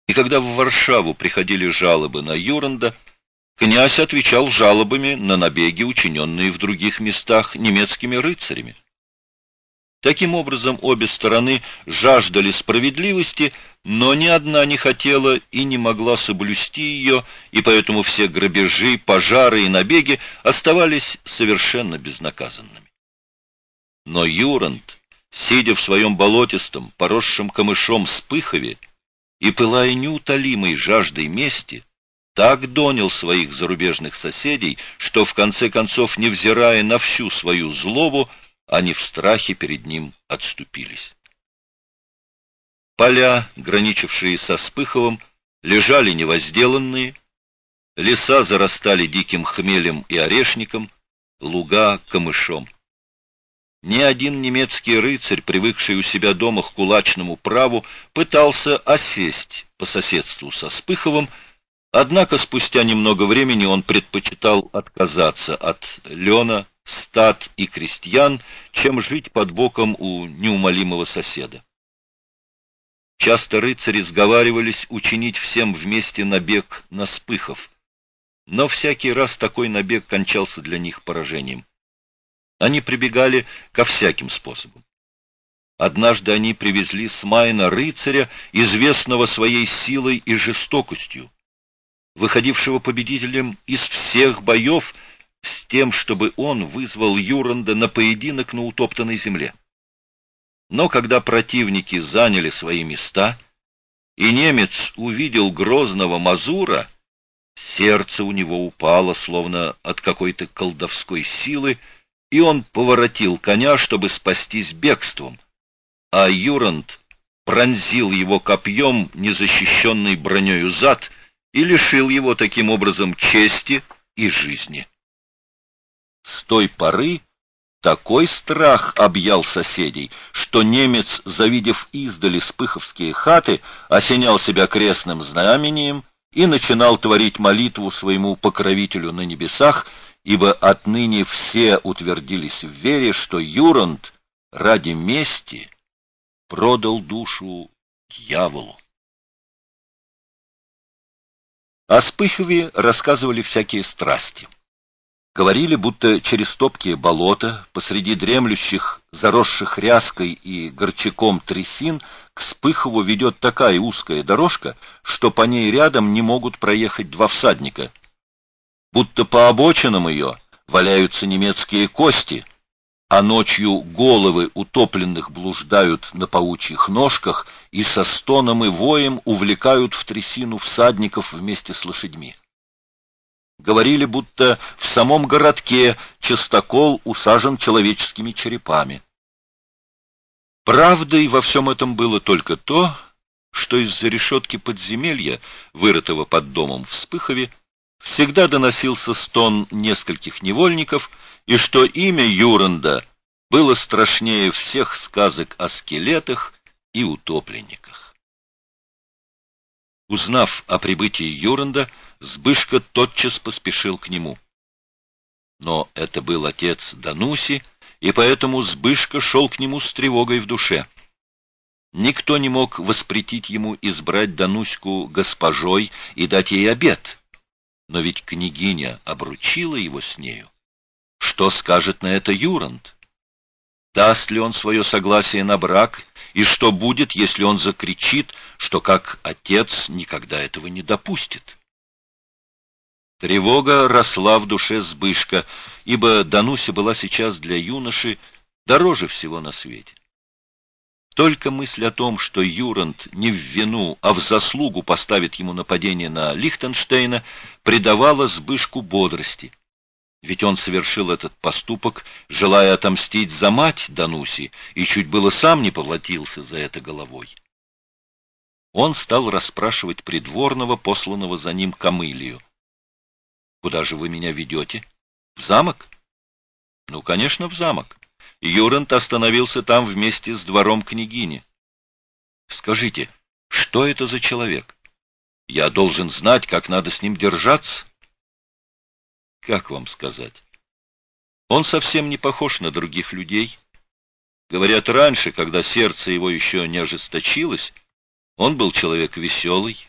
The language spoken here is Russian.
И когда в Варшаву приходили жалобы на Юранда, князь отвечал жалобами на набеги, учиненные в других местах немецкими рыцарями. Таким образом, обе стороны жаждали справедливости, но ни одна не хотела и не могла соблюсти ее, и поэтому все грабежи, пожары и набеги оставались совершенно безнаказанными. Но Юранд, сидя в своем болотистом, поросшем камышом Спыхове и пылая неутолимой жаждой мести, так донял своих зарубежных соседей, что в конце концов, невзирая на всю свою злобу, они в страхе перед ним отступились. Поля, граничившие со Спыховым, лежали невозделанные, леса зарастали диким хмелем и орешником, луга — камышом. Ни один немецкий рыцарь, привыкший у себя дома к кулачному праву, пытался осесть по соседству со Спыховым, однако спустя немного времени он предпочитал отказаться от лена, стад и крестьян, чем жить под боком у неумолимого соседа. Часто рыцари сговаривались учинить всем вместе набег на Спыхов, но всякий раз такой набег кончался для них поражением. Они прибегали ко всяким способам. Однажды они привезли с Майна рыцаря, известного своей силой и жестокостью, выходившего победителем из всех боев, с тем, чтобы он вызвал Юранда на поединок на утоптанной земле. Но когда противники заняли свои места, и немец увидел грозного Мазура, сердце у него упало, словно от какой-то колдовской силы, и он поворотил коня, чтобы спастись бегством, а Юранд пронзил его копьем, незащищенный бронею зад, и лишил его таким образом чести и жизни. С той поры такой страх объял соседей, что немец, завидев издали спыховские хаты, осенял себя крестным знамением и начинал творить молитву своему покровителю на небесах, ибо отныне все утвердились в вере, что Юранд ради мести продал душу дьяволу. О Спыхове рассказывали всякие страсти. Говорили, будто через топкие болота, посреди дремлющих, заросших ряской и горчаком трясин, к Спыхову ведет такая узкая дорожка, что по ней рядом не могут проехать два всадника. Будто по обочинам ее валяются немецкие кости, а ночью головы утопленных блуждают на паучьих ножках и со стоном и воем увлекают в трясину всадников вместе с лошадьми. Говорили, будто в самом городке частокол усажен человеческими черепами. Правдой во всем этом было только то, что из-за решетки подземелья, вырытого под домом в Спыхове, всегда доносился стон нескольких невольников, и что имя Юранда было страшнее всех сказок о скелетах и утопленниках. Узнав о прибытии Юранда, Збышка тотчас поспешил к нему. Но это был отец Дануси, и поэтому Збышка шел к нему с тревогой в душе. Никто не мог воспретить ему избрать Дануську госпожой и дать ей обет. Но ведь княгиня обручила его с нею. Что скажет на это Юранд? Даст ли он свое согласие на брак, и что будет, если он закричит, что как отец никогда этого не допустит? Тревога росла в душе Збышка, ибо Дануся была сейчас для юноши дороже всего на свете. Только мысль о том, что Юранд не в вину, а в заслугу поставит ему нападение на Лихтенштейна, придавала Збышку бодрости. Ведь он совершил этот поступок, желая отомстить за мать Дануси, и чуть было сам не повладился за это головой. Он стал расспрашивать придворного, посланного за ним Камылию. «Куда же вы меня ведете? В замок?» «Ну, конечно, в замок. Юранд остановился там вместе с двором княгини. Скажите, что это за человек? Я должен знать, как надо с ним держаться». «Как вам сказать? Он совсем не похож на других людей. Говорят, раньше, когда сердце его еще не ожесточилось, он был человек веселый,